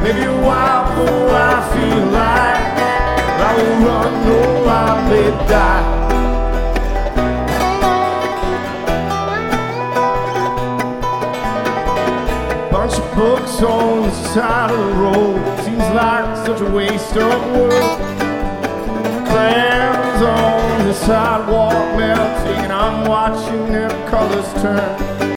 Maybe a while before I feel like I will run, no, I may die. Bunch of books on the side of the road, seems like such a waste of work. Clams on the sidewalk melting, and I'm watching their colors turn.